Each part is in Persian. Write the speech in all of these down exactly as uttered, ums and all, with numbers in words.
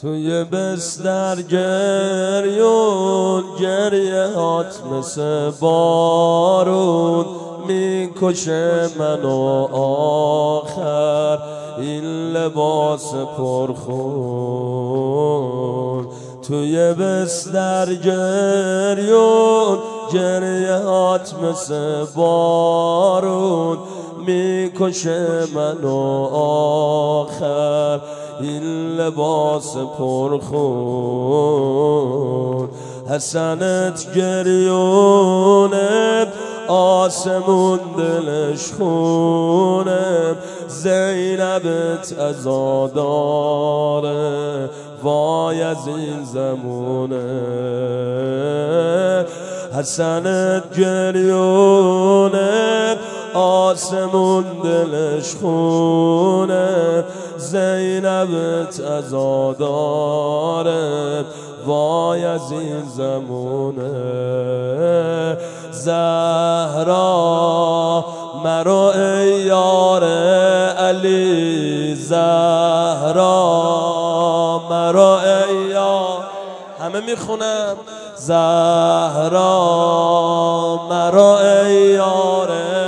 توی بستر گریون گریهات مثل بارون میکشه منو آخر این لباس پرخون. توی بستر گریون گریهات مثل بارون میکشه منو آخر این لباس پرخون. حسنت گریونه آسمون دلش خونه زینبت عزاداره وای از این زمونه. حسنت گریونه آسمون دلش خونه زینبت عزاداره وای از این زمونه. زهرا مرو ای یار علی زهرا مرو ای یار همه میخونم زهرا مرو ای یار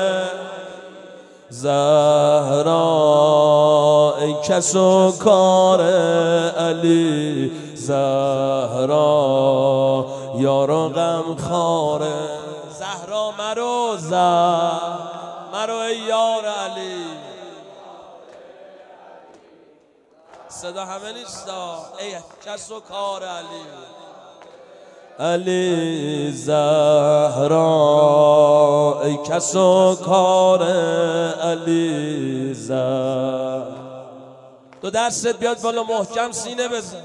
زهرا ای کس و کار علی زهرا یارو غم خاره. زهرا مرو زهرا مرو ای یار علی. صدا همه نیستا ای کس و کار علی علی زهرا ای کس و کار علی زهرا. تو دستت بیاد بالا محکم سینه بزن.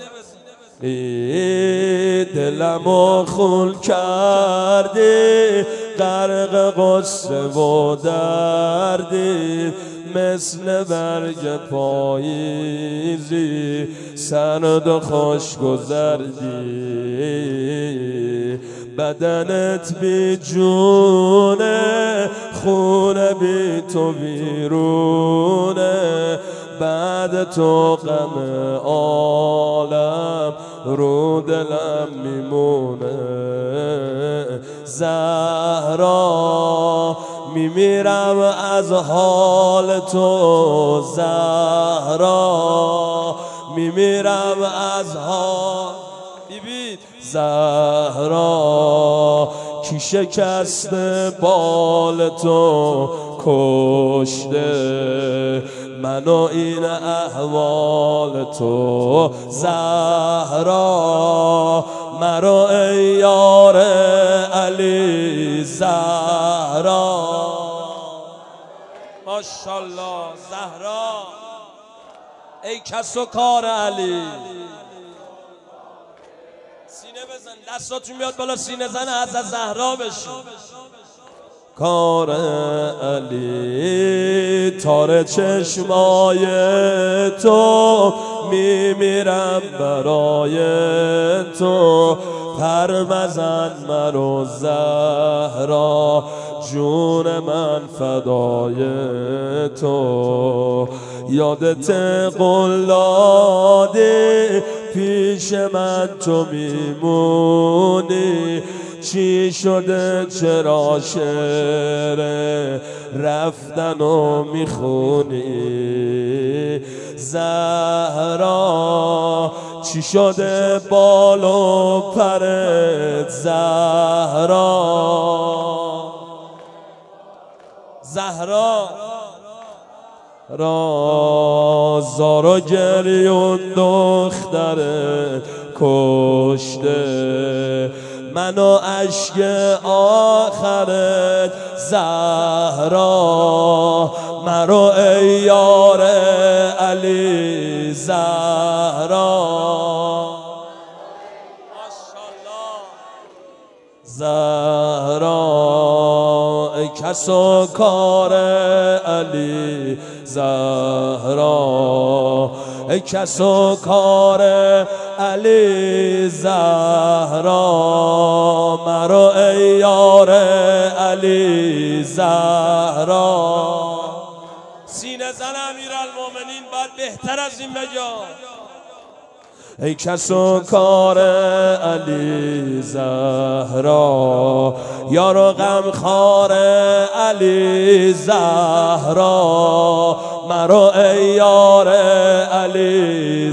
دلمو خون کردی غرق غصه و دردی مثل برگ پاییزی سرد و خوش گذردی. بدنت بی جونه خونه بی تو بیرونه بعد تو غم عالم رو دلم میمونه. زهرا میمیرم از حال تو زهرا میمیرم از حال بیبی زهرا کی شکست بال تو کشته منو این احوال تو زهرا مرو ای یار علی زهرا. ماشاءالله زهرا ای کس و کار علی. سینه بزن دستاتون بیاد بالا سینه زن حضرت زهرا بشین. کار علی تار چشمای تو میمیرم برای تو پر مزن مرو زهرا جون من فدای تو. یادت قلادی پیش من تو میمونی چی شده چرا شعر رفتن و میخونی. زهرا چی شده بال و پرت زهرا زهرا رازار و گریون دخترت کشته منو اشک آخرت زهرا مرو ای یار علی زهرا. ماشاءالله زهرا ای کس و کار علی زهرا ای کس و کار علی زهرا مرو ای یار علی زهرا. سینه زن امیرالمومنین باید بهتر از این بگه. ای کس و کار علی زهرا، یار و غمخوار علی زهرا، مرا ای یار علی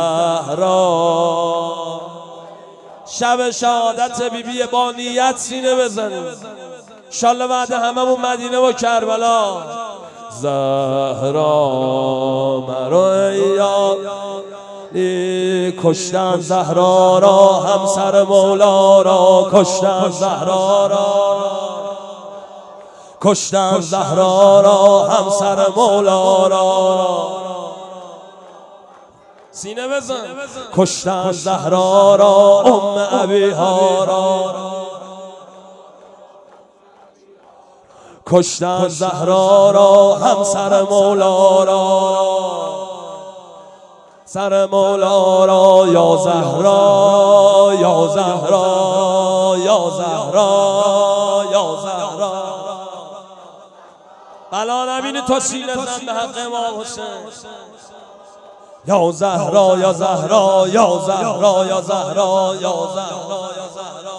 زهرا. شب شهادت بی بی با نیت سینه بزنیم انشالله بعد هممون مدینه و کربلا. زهرا مرا ای یار، کشتن زهرا را همسر مولا را، کشتن زهرا را، کشتن زهرا را همسر مولا را. سینه بزن. کشتن زهرا را ام ابیها را، کشتن زهرا را همسر مولا را، سر مولا را. یا زهرا یا زهرا یا زهرا یا زهرا. بلا نبینی تو سینه زن به حق امام حسین. یا زهرا یا زهرا یا زهرا یا زهرا یا زهرا یا زهرا.